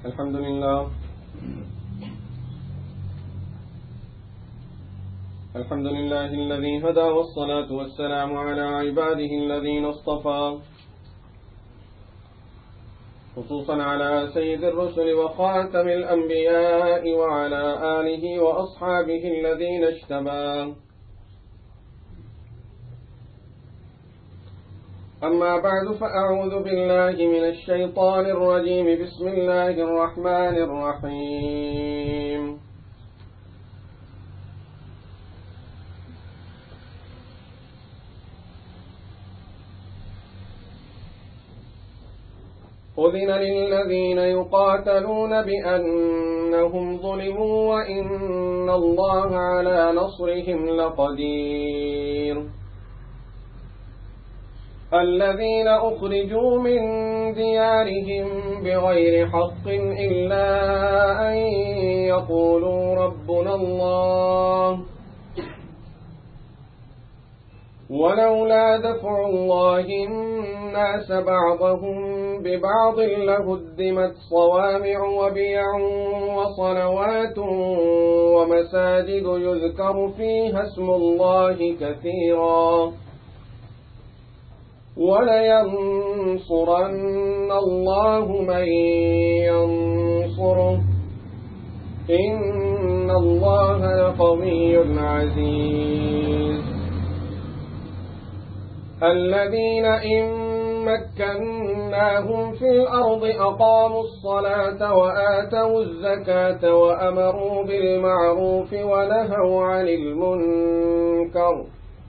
الحمد لله الحمد لله الذي هدى والصلاة والسلام على عباده الذين اصطفى خصوصا على سيد الرسل وخاتم الأنبياء وعلى آله وأصحابه الذين اجتبى أما بعد فأعوذ بالله من الشيطان الرجيم بسم الله الرحمن الرحيم أذن للذين يقاتلون بأنهم ظلموا وإن الله على نصرهم لقدير الذين أخرجوا من ديارهم بغير حق إلا أن يقولوا ربنا الله ولولا دفع الله الناس بعضهم ببعض لهدمت صوامع وبيع وصلوات ومساجد يذكر فيها اسم الله كثيرا ولينصرن الله من ينصره إن الله لقوي عزيز الذين إن مكناهم في الأرض أقاموا الصلاة وآتوا الزكاة وأمروا بالمعروف ونهوا عن المنكر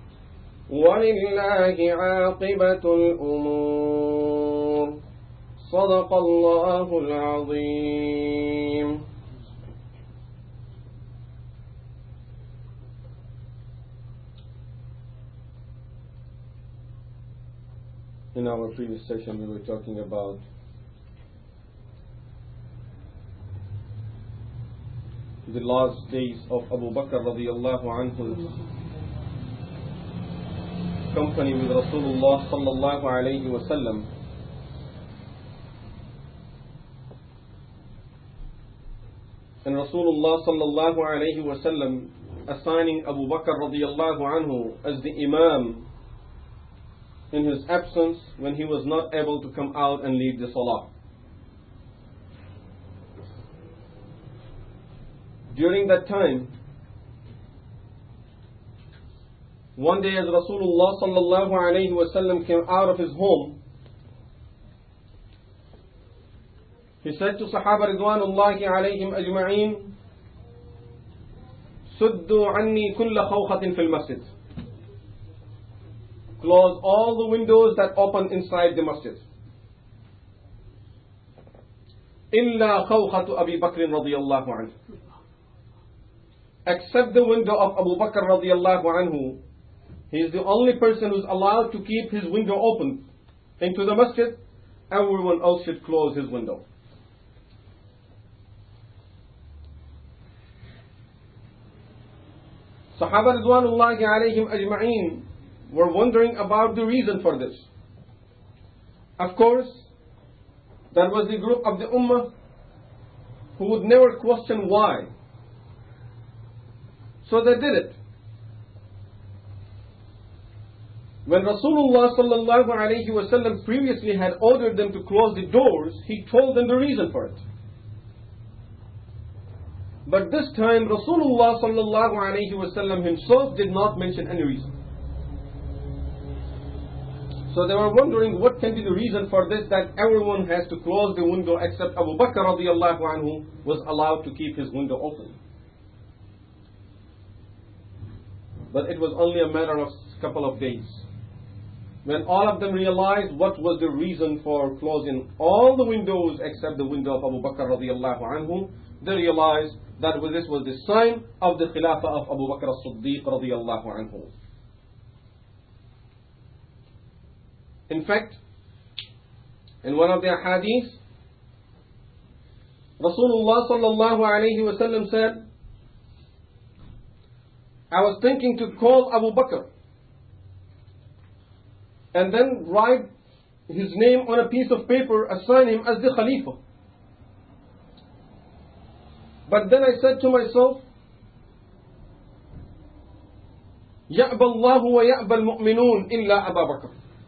ولله عاقبة الأمور صدق الله العظيم. In our previous session we were talking about the last days of Abu Bakr radiyallahu anhu's company with Rasulullah sallallahu alayhi wa sallam. And Rasulullah sallallahu alayhi wa sallam assigning Abu Bakr radiyallahu anhu as the Imam in his absence when he was not able to come out and lead the salah. During that time, one day as Rasulullah sallallahu alayhi wa sallam came out of his home, he said to Sahaba Ridwanullahi alayhim ajma'een, Suddu anni kulla khawkhatin fil masjid. Close all the windows that open inside the masjid. Illa khawkhatu Abi Bakr radiyallahu anhu. Except the window of Abu Bakr radiyallahu anhu, he is the only person who is allowed to keep his window open into the masjid. Everyone else should close his window. Sahaba Ridwanullahi alayhim ajma'een were wondering about the reason for this. Of course, there was the group of the Ummah who would never question why. So they did it. When Rasulullah sallallahu alayhi wa sallam previously had ordered them to close the doors, he told them the reason for it. But this time Rasulullah sallallahu alayhi wa sallam himself did not mention any reason. So they were wondering what can be the reason for this, that everyone has to close the window except Abu Bakr radiyallahu anhu was allowed to keep his window open. But it was only a matter of a couple of days when all of them realized what was the reason for closing all the windows except the window of Abu Bakr radiyallahu anhu. They realized that this was the sign of the Khilafah of Abu Bakr as-Siddiq radiyallahu anhu. In fact, in one of the hadith, Rasulullah sallallahu alayhi wa sallam said, I was thinking to call Abu Bakr and then write his name on a piece of paper, assign him as the Khalifa. But then I said to myself, يَأْبَى اللَّهُ وَيَأْبَى الْمُؤْمِنُونَ إِلَّا أَبَا بَكْرٍ.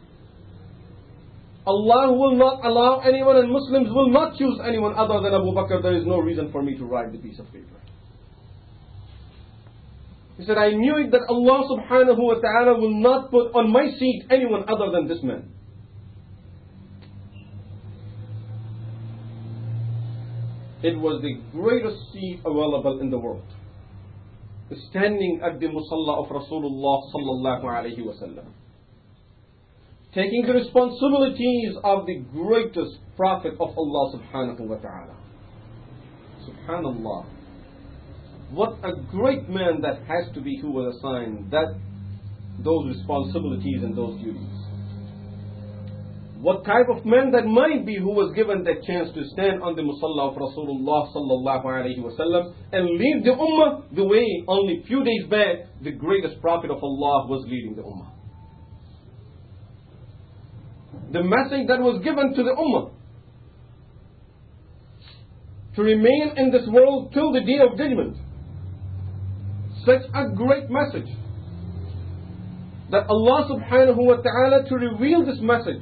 Allah will not allow anyone, and Muslims will not choose anyone other than Abu Bakr. There is no reason for me to write the piece of paper. He said, I knew it that Allah subhanahu wa ta'ala will not put on my seat anyone other than this man. It was the greatest seat available in the world, standing at the musalla of Rasulullah sallallahu alayhi wa sallam, taking the responsibilities of the greatest prophet of Allah subhanahu wa ta'ala. Subhanallah. What a great man that has to be who was assigned those responsibilities and those duties. What type of man that might be who was given that chance to stand on the musalla of Rasulullah sallallahu alayhi wa sallam and lead the ummah the way only few days back the greatest prophet of Allah was leading the ummah. The message that was given to the ummah to remain in this world till the day of judgment. Such a great message that Allah subhanahu wa ta'ala to reveal this message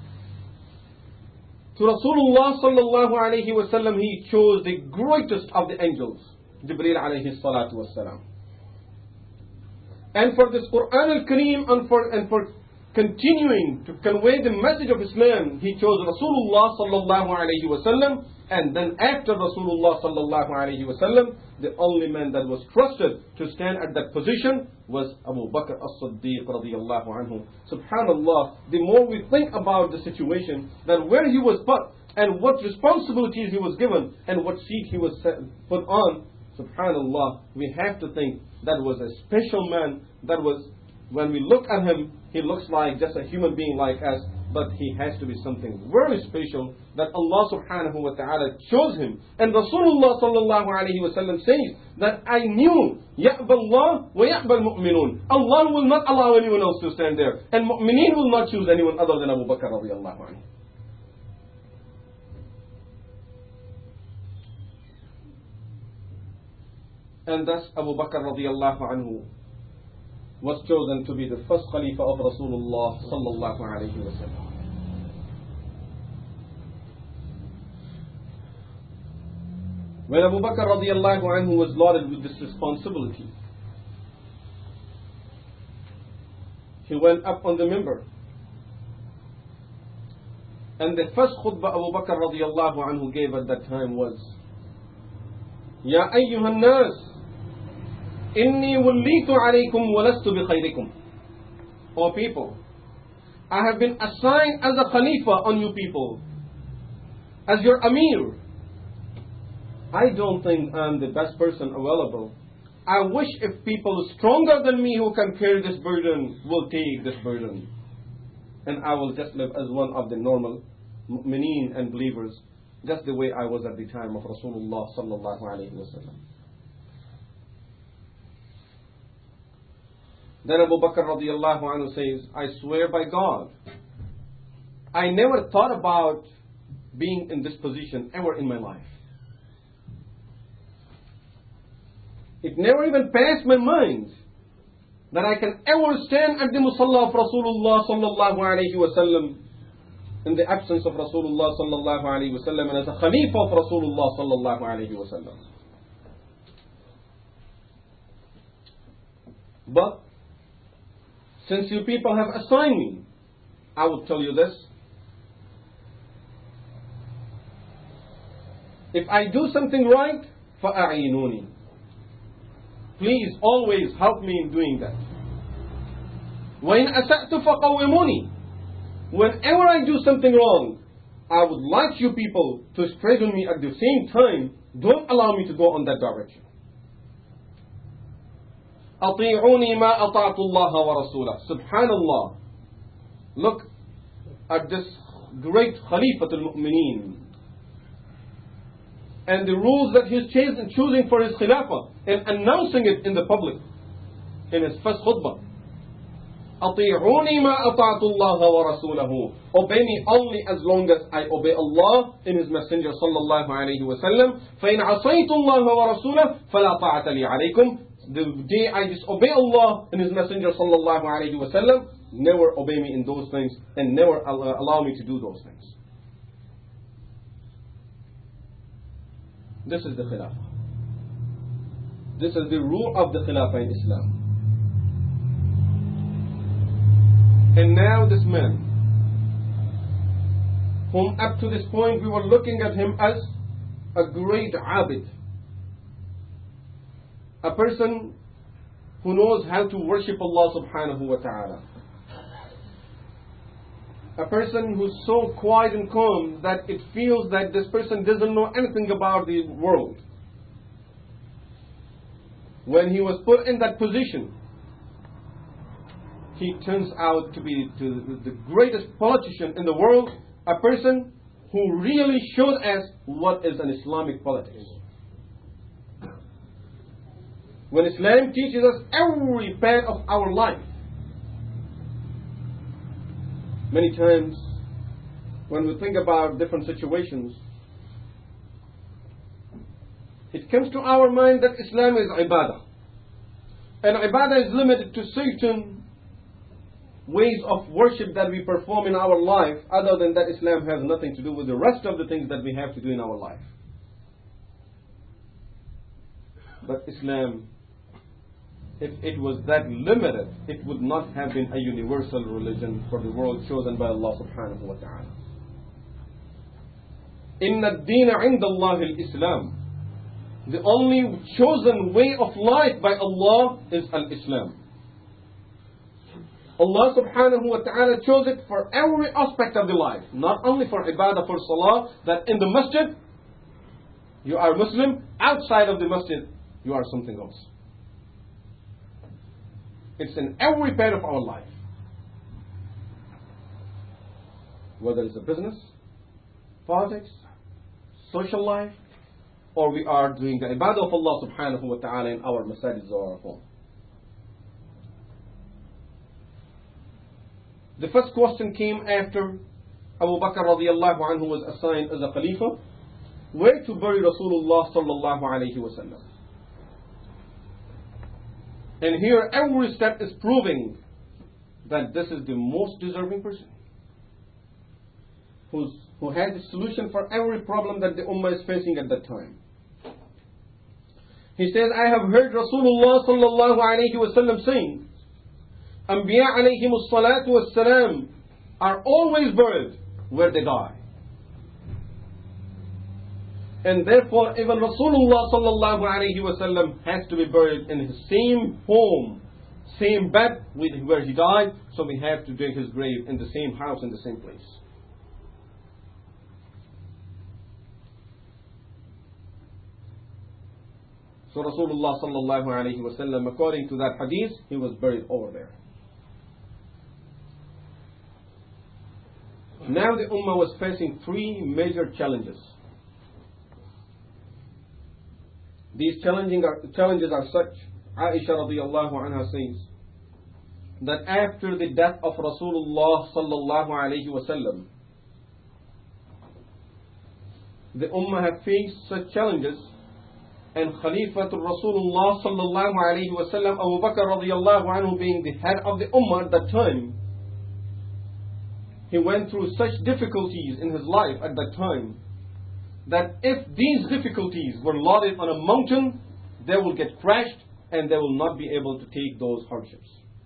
to Rasulullah sallallahu alayhi wa sallam, He chose the greatest of the angels, Jibreel alayhi salatu wa salam. And for this Quran al-Kareem and for continuing to convey the message of Islam, He chose Rasulullah sallallahu alayhi wa sallam. And then after Rasulullah sallallahu alayhi wa sallam, the only man that was trusted to stand at that position was Abu Bakr as-Siddiq radiyallahu anhu. Subhanallah, the more we think about the situation, that where he was put, and what responsibilities he was given, and what seat he was put on, subhanallah, we have to think that was a special man. That was, when we look at him, he looks like just a human being like us, but he has to be something very special that Allah subhanahu wa ta'ala chose him. And Rasulullah sallallahu alayhi wa sallam says that I knew يَأْبَى اللَّهُ وَيَأْبَى الْمُؤْمِنُونَ. Allah will not allow anyone else to stand there, and mu'mineen will not choose anyone other than Abu Bakr radiyallahu anhu. And thus Abu Bakr radiyallahu anhu was chosen to be the first Khalifa of Rasulullah sallallahu alayhi wa sallam. When Abu Bakr radiyallahu anhu was lauded with this responsibility, he went up on the minbar. And the first khutbah Abu Bakr radiyallahu anhu gave at that time was, Ya ayyuhan nas, Inni wallitu alaykum walastu bi khayrikum. O people, I have been assigned as a Khalifa on you people, as your Amir. I don't think I'm the best person available. I wish if people stronger than me who can carry this burden will take this burden. And I will just live as one of the normal mu'mineen and believers, just the way I was at the time of Rasulullah sallallahu alayhi wa sallam. Then Abu Bakr radiyallahu anhu says, I swear by God, I never thought about being in this position ever in my life. It never even passed my mind that I can ever stand at the musalla of Rasulullah sallallahu alayhi wa sallam in the absence of Rasulullah sallallahu alayhi wa sallam and as a Khalifa of Rasulullah sallallahu alayhi wa sallam. But since you people have assigned me, I will tell you this. If I do something right, فَأَعِينُونِي. Please always help me in doing that. وَإِنْ أَسَأْتُ فَقَوِّمُونِي. Whenever I do something wrong, I would like you people to straighten me at the same time. Don't allow me to go on that direction. أطيعوني ما أطعت الله ورسوله. Subhanallah. Look at this great Khalifatul Mu'mineen and the rules that he's choosing for his Khilafah and announcing it in the public in his first khutbah. أطيعوني ما أطعت الله ورسوله. Obey me only as long as I obey Allah and His Messenger صلى الله عليه وسلم. فإن عصيت الله ورسوله فلا طاعة لي عليكم. The day I disobey Allah and His Messenger صلى الله عليه وسلم, never obey me in those things and never allow me to do those things. This is the Khilafah. This is the rule of the Khilafah in Islam. And now this man, whom up to this point we were looking at him as a great abid, a person who knows how to worship Allah subhanahu wa ta'ala, a person who's so quiet and calm that it feels that this person doesn't know anything about the world. When he was put in that position, he turns out to be the greatest politician in the world, a person who really showed us what is an Islamic politics. When Islam teaches us every part of our life, many times when we think about different situations, it comes to our mind that Islam is ibadah. And ibadah is limited to certain ways of worship that we perform in our life. Other than that, Islam has nothing to do with the rest of the things that we have to do in our life. But Islam, if it was that limited, it would not have been a universal religion for the world chosen by Allah subhanahu wa ta'ala. Inna ad-deena 'inda Allah al-Islam. The only chosen way of life by Allah is al-Islam. Allah subhanahu wa ta'ala chose it for every aspect of the life. Not only for ibadah, for salah, that in the masjid you are Muslim, outside of the masjid you are something else. It's in every part of our life. Whether it's a business, politics, social life, or we are doing the ibadah of Allah subhanahu wa ta'ala in our masajid or our home. The first question came after Abu Bakr radiallahu anhu was assigned as a Khalifa, where to bury Rasulullah sallallahu alayhi wa sallam. And here every step is proving that this is the most deserving person, who has the solution for every problem that the Ummah is facing at that time. He says, I have heard Rasulullah sallallahu alayhi wa sallam saying, Anbiya alayhimus salatu was salam are always buried where they die. And therefore even Rasulullah sallallahu alayhi wa sallam has to be buried in his same home, same bed where he died, so we have to dig his grave in the same house, in the same place. So Rasulullah sallallahu alayhi wa sallam, according to that hadith, he was buried over there. Now the Ummah was facing three major challenges. These challenges are such. Aisha radiallahu anha says that after the death of Rasulullah sallallahu alayhi wa sallam, the Ummah have faced such challenges, and Khalifatul Rasulullah sallallahu alayhi wa sallam, Abu Bakr radiallahu anhu being the head of the Ummah at that time, he went through such difficulties in his life at that time that if these difficulties were loaded on a mountain, they will get crashed and they will not be able to take those hardships.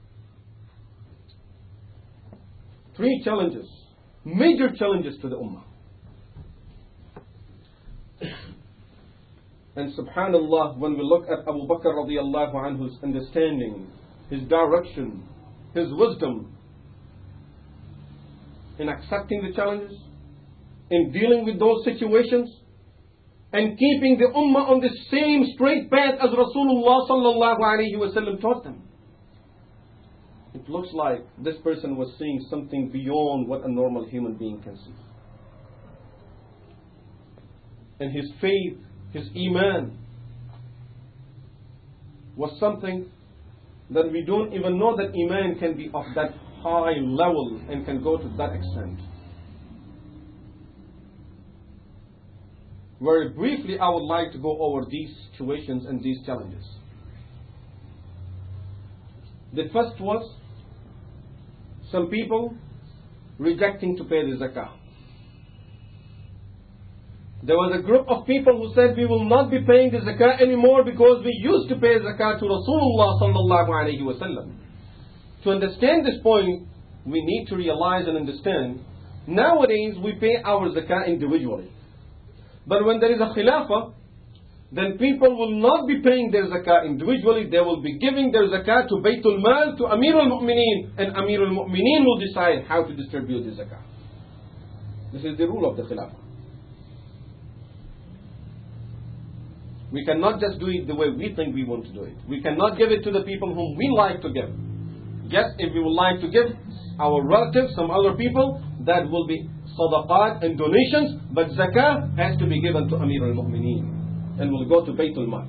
Three challenges, major challenges to the Ummah. And subhanallah, when we look at Abu Bakr radiallahu anhu's understanding, his direction, his wisdom in accepting the challenges, in dealing with those situations, and keeping the Ummah on the same straight path as Rasulullah sallallahu alayhi wa sallam taught them. It looks like this person was seeing something beyond what a normal human being can see. And his faith, his iman, was something that we don't even know that Iman can be of that high level and can go to that extent. Very briefly, I would like to go over these situations and these challenges. The first was some people rejecting to pay the zakah. There was a group of people who said, we will not be paying the zakah anymore because we used to pay zakah to Rasulullah sallallahu alayhi wa sallam. To understand this point, we need to realize and understand, nowadays we pay our zakah individually. But when there is a khilafah, then people will not be paying their zakah individually. They will be giving their zakah to Baytul Mal, to Amir al-Mu'mineen, and Amir al-Mu'mineen will decide how to distribute the zakah. This is the rule of the khilafah. We cannot just do it the way we think we want to do it. We cannot give it to the people whom we like to give. Yes, if we would like to give our relatives, some other people, that will be sadaqat and donations, but zakah has to be given to Amir al-Mu'mineen and will go to Baytul Mal.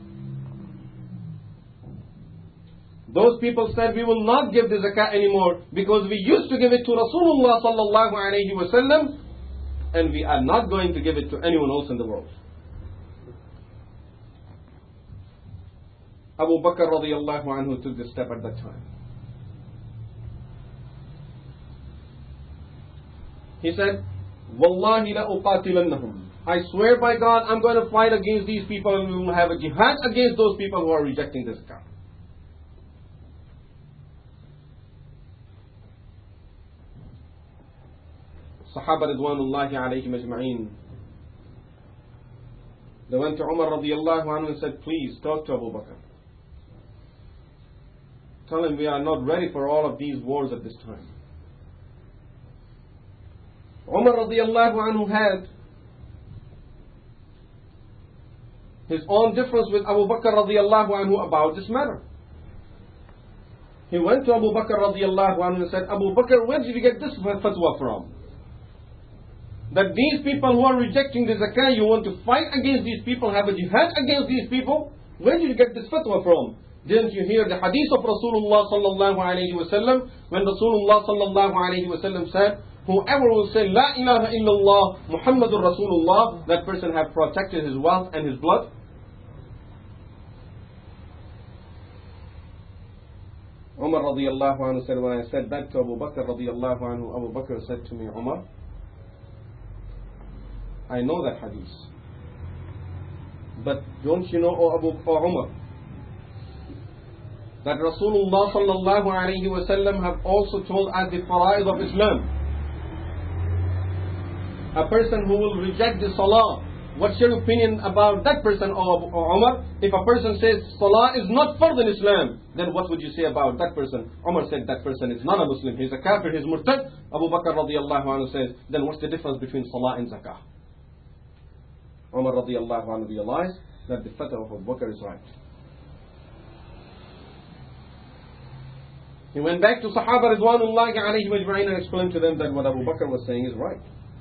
Those people said, we will not give the zakah anymore because we used to give it to Rasulullah sallallahu alayhi wa sallam, and we are not going to give it to anyone else in the world. Abu Bakr radiyallahu anhu took this step at that time. He said, Wallahi la uqatilannahum. I swear by God, I'm going to fight against these people and we will have a jihad against those people who are rejecting this zakah. Sahaba ridwanullahi alayhim ajma'een. They went to Umar radiyallahu anhu and said, please talk to Abu Bakr. Tell him we are not ready for all of these wars at this time. Umar radiyallahu anhu had his own difference with Abu Bakr radiyallahu anhu about this matter. He went to Abu Bakr radiyallahu anhu and said, Abu Bakr, where did you get this fatwa from? That these people who are rejecting the zakah, you want to fight against these people, have a jihad against these people? Where did you get this fatwa from? Didn't you hear the hadith of Rasulullah sallallahu alayhi wa sallam, when Rasulullah sallallahu alayhi wa sallam said, whoever will say La ilaha illallah Muhammadur Rasulullah, that person have protected his wealth and his blood? Umar radiyallahu anhu said, when I said that to Abu Bakr radiyallahu anhu, Abu Bakr said to me, Umar, I know that hadith. But don't you know, O Umar, that Rasulullah sallallahu alayhi wa sallam have also told us the fara'id of Islam. A person who will reject the salah, what's your opinion about that person, O Umar? If a person says salah is not fard in Islam, then what would you say about that person? Umar said that person is not a Muslim, he's a kafir, he's murtad. Abu Bakr radiyallahu anhu says, then what's the difference between salah and zakah? Umar radiyallahu anhu realized that the fatwa of Abu Bakr is right. He went back to Sahaba ridwanullahi alayhim ajma'in and explained to them that what Abu Bakr was saying is right.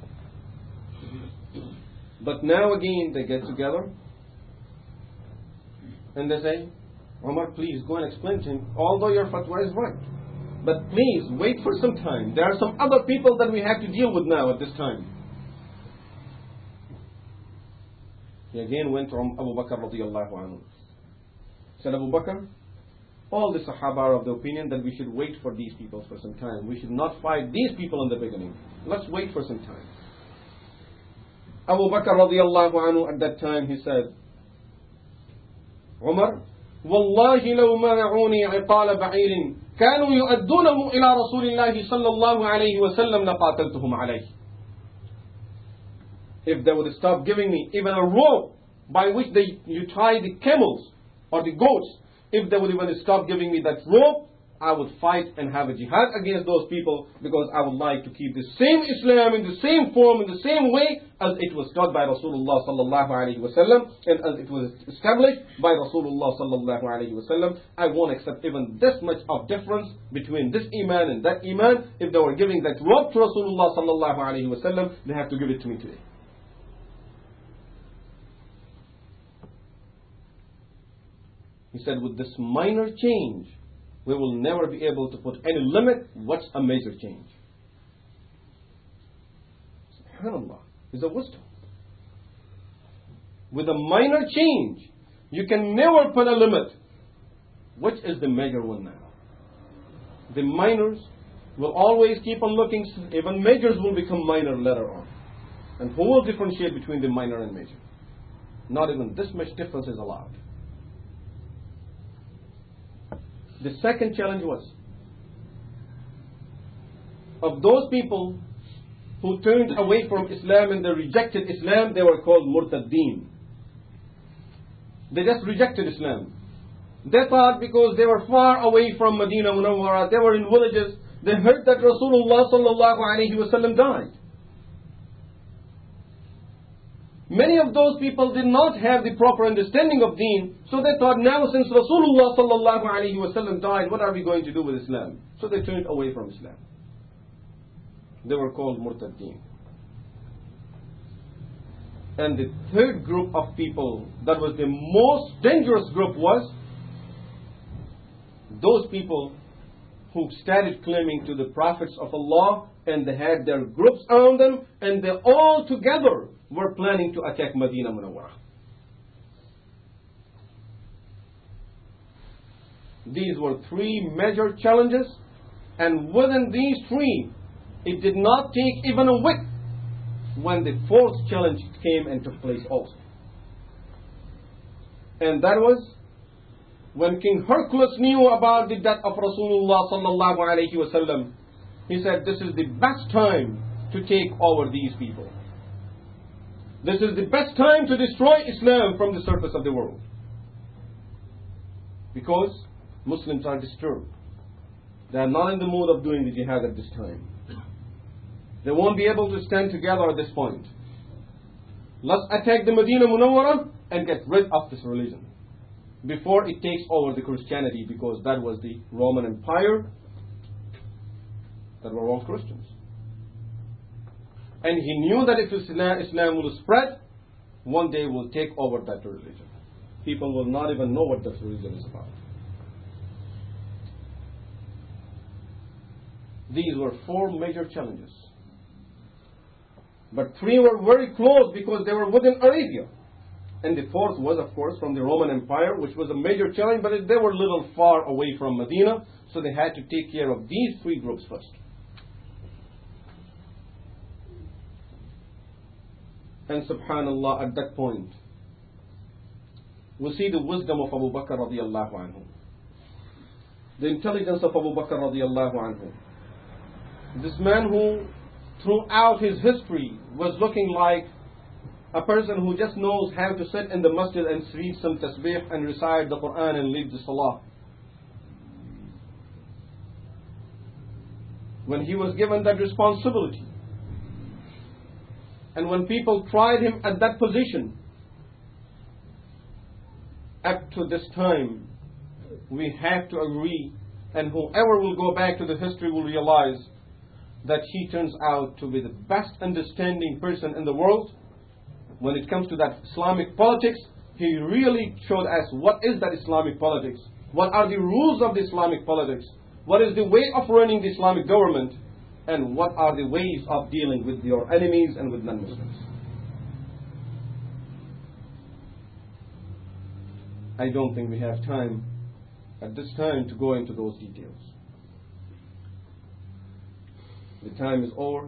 But now again they get together and they say, Umar, please go and explain to him, although your fatwa is right, but please wait for some time. There are some other people that we have to deal with now at this time. He again went to Abu Bakr radiyallahu anhu. Said, Abu Bakr, all the Sahaba are of the opinion that we should wait for these people for some time. We should not fight these people in the beginning. Let's wait for some time. Abu Bakr radiyallahu anhu at that time he said, Umar, Wallahi law mana'uni iqala ba'ir kanu yu'addunahu ila Rasulillahi sallallahu alayhi wa sallam laqataltuhum alayhi. If they would stop giving me even a rope by which you tie the camels or the goats, if they would even stop giving me that rope, I would fight and have a jihad against those people, because I would like to keep the same Islam in the same form, in the same way as it was taught by Rasulullah sallallahu alayhi wa sallam, and as it was established by Rasulullah sallallahu alayhi wa sallam. I won't accept even this much of difference between this iman and that iman. If they were giving that rope to Rasulullah sallallahu alayhi wa sallam, they have to give it to me today. He said, with this minor change we will never be able to put any limit. What's a major change? SubhanAllah, is a wisdom. With a minor change, you can never put a limit. Which is the major one now? The minors will always keep on looking, even majors will become minor later on. And who will differentiate between the minor and major? Not even this much difference is allowed. The second challenge was, of those people who turned away from Islam and they rejected Islam, they were called murtaddeen. They just rejected Islam. They thought because they were far away from Medina Munawwara, they were in villages, they heard that Rasulullah sallallahu alaihi wasallam died. Many of those people did not have the proper understanding of deen, so they thought, now since Rasulullah sallallahu alaihi wasallam died, what are we going to do with Islam? So they turned away from Islam. They were called murtaddeen. And the third group of people, that was the most dangerous group, was those people who started claiming to the prophets of Allah, and they had their groups around them, and they all together were planning to attack Medina Munawwara. These were three major challenges, and within these three, it did not take even a week when the fourth challenge came and took place also. And that was when King Hercules knew about the death of Rasulullah sallallahu alaihi wasallam. He said, this is the best time to take over these people. This is the best time to destroy Islam from the surface of the world. Because Muslims are disturbed. They are not in the mood of doing the jihad at this time. They won't be able to stand together at this point. Let's attack the Medina Munawwara and get rid of this religion before it takes over the Christianity, because that was the Roman Empire that were all Christians. And he knew that if Islam will spread, one day will take over that religion. People will not even know what that religion is about. These were four major challenges. But three were very close because they were within Arabia. And the fourth was, of course, from the Roman Empire, which was a major challenge, but they were a little far away from Medina, so they had to take care of these three groups first. And subhanallah, at that point, we see the wisdom of Abu Bakr radiallahu anhu, the intelligence of Abu Bakr radiallahu anhu. This man who throughout his history was looking like a person who just knows how to sit in the masjid and read some tasbih and recite the Quran and lead the salah. When he was given that responsibility, and when people tried him at that position, up to this time, we have to agree, and whoever will go back to the history will realize that he turns out to be the best understanding person in the world. When it comes to that Islamic politics, he really showed us what is that Islamic politics, what are the rules of the Islamic politics, what is the way of running the Islamic government, and what are the ways of dealing with your enemies and with non-Muslims. I don't think we have time at this time to go into those details. The time is over.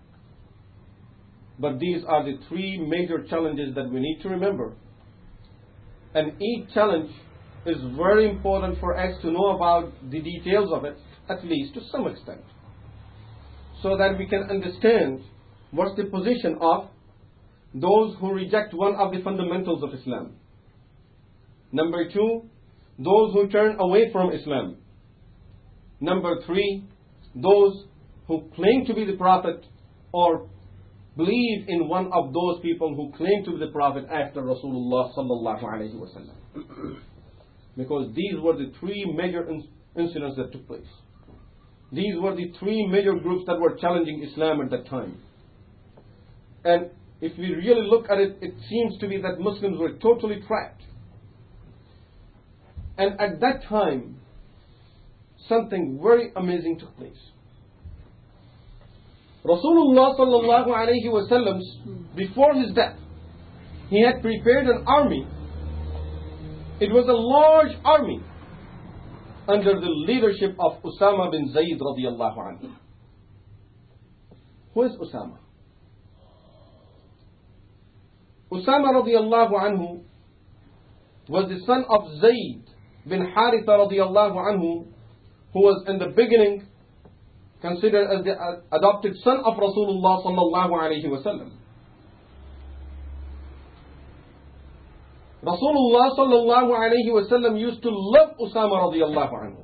But these are the three major challenges that we need to remember. And each challenge is very important for us to know about the details of it, at least to some extent, so that we can understand what's the position of those who reject one of the fundamentals of Islam. Number two, those who turn away from Islam. Number three, those who claim to be the Prophet or believe in one of those people who claim to be the Prophet after Rasulullah sallallahu alaihi wasallam. Because these were the three major incidents that took place. These were the three major groups that were challenging Islam at that time. And if we really look at it, it seems to be that Muslims were totally trapped. And at that time, something very amazing took place. Rasulullah sallallahu alayhi wa sallam, before his death, he had prepared an army. It was a large army under the leadership of Usama bin Zayd radiyallahu anhu. Who is Usama? Usama radiyallahu anhu was the son of Zayd bin Haritha radiyallahu anhu, who was in the beginning considered as the adopted son of Rasulullah sallallahu alayhi wa sallam. Rasulullah sallallahu alayhi wa sallam used to love Usama radiyallahu anhu.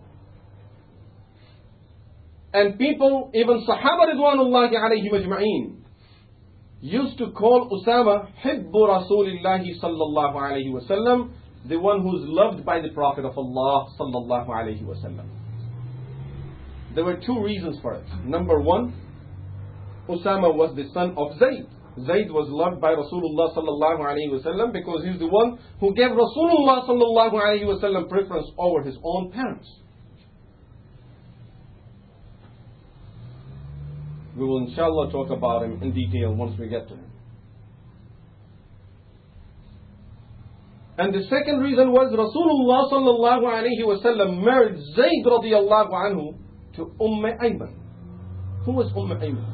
And people, even Sahaba ridwanullahi alayhim ajma'een, used to call Usama Hibbu Rasulillahi sallallahu alayhi wa sallam, the one who's loved by the Prophet of Allah sallallahu alayhi wa sallam. There were two reasons for it. Number one, Usama was the son of Zayd. Zayd was loved by Rasulullah sallallahu alayhi wa sallam because he's the one who gave Rasulullah sallallahu alayhi wa sallam preference over his own parents. We will inshallah talk about him in detail once we get to him. And the second reason was Rasulullah sallallahu alayhi wa sallam married Zayd radiyallahu anhu to Ayman. Who was Ayman?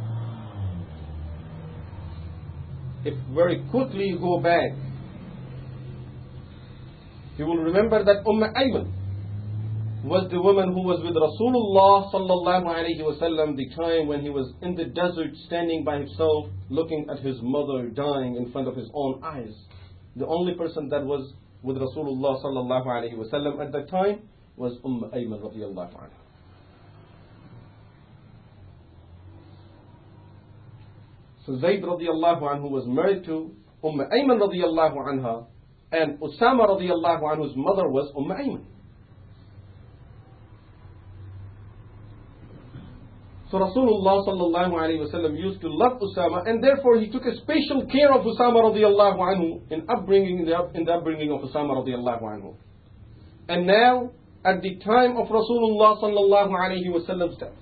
If very quickly you go back, you will remember that Ayman was the woman who was with Rasulullah sallallahu alayhi wa sallam the time when he was in the desert standing by himself looking at his mother dying in front of his own eyes. The only person that was with Rasulullah sallallahu alayhi wa sallam at that time was Ayman radiyallahu anha. So Zayd radiyallahu anhu was married to Ayman radiyallahu anha, and Usama radiyallahu anhu's mother was Ayman. So Rasulullah sallallahu alayhi wa sallam used to love Usama, and therefore he took a special care of Usama radiyallahu anhu in the upbringing of Usama radiyallahu anhu. And now, at the time of Rasulullah sallallahu alayhi wa sallam's death,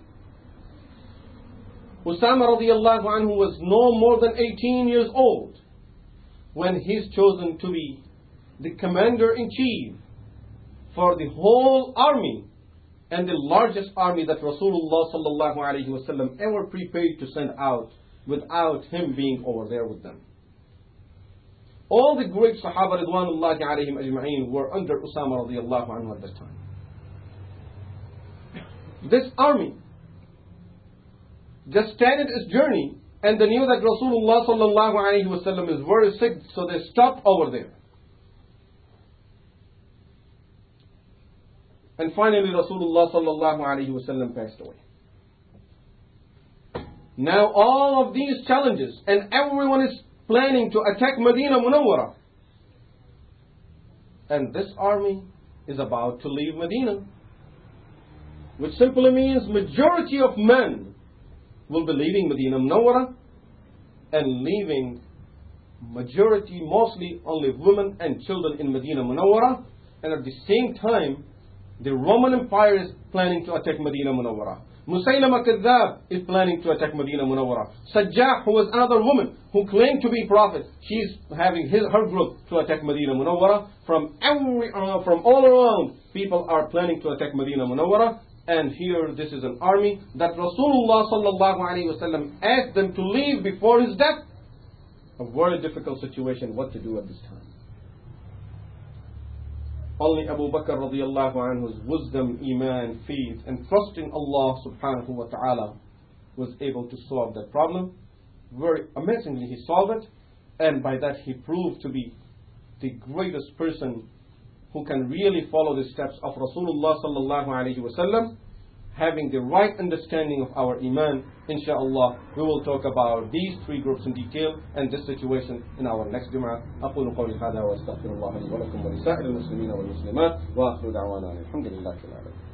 Usama radiyallahu anhu was no more than 18 years old when he's chosen to be the commander-in-chief for the whole army and the largest army that Rasulullah sallallahu alayhi wa sallam ever prepared to send out without him being over there with them. All the great Sahaba ridwanullahi alayhim ajma'een were under Usama radiyallahu anhu at that time. This army just started its journey, and they knew that Rasulullah sallallahu alayhi wa sallam is very sick, so they stopped over there. And finally Rasulullah sallallahu alayhi wa sallam passed away. Now all of these challenges, and everyone is planning to attack Medina Munawwara. And this army is about to leave Medina, which simply means majority of men will be leaving Medina Munawwara and leaving majority, mostly only women and children in Medina Munawwara. And at the same time, the Roman Empire is planning to attack Medina Munawwara. Musaylama Kadhab is planning to attack Medina Munawwara. Sajjah, who was another woman who claimed to be prophet, she's having her group to attack Medina Munawwara. From all around, people are planning to attack Medina Munawwara. And here, this is an army that Rasulullah sallallahu alaihi wasallam asked them to leave before his death. A very difficult situation, what to do at this time. Only Abu Bakr radiyallahu anhu's wisdom, iman, faith, and trust in Allah subhanahu wa ta'ala was able to solve that problem. Very amazingly, he solved it, and by that he proved to be the greatest person who can really follow the steps of Rasulullah sallallahu alayhi wa sallam, having the right understanding of our iman. Insha'Allah, we will talk about these three groups in detail and this situation in our next Jum'ah. أقول قولي هذا وأستغفر الله لي ولكم ولسائر المسلمين والمسلمات وآخر دعوانا الحمد لله رب العالمين.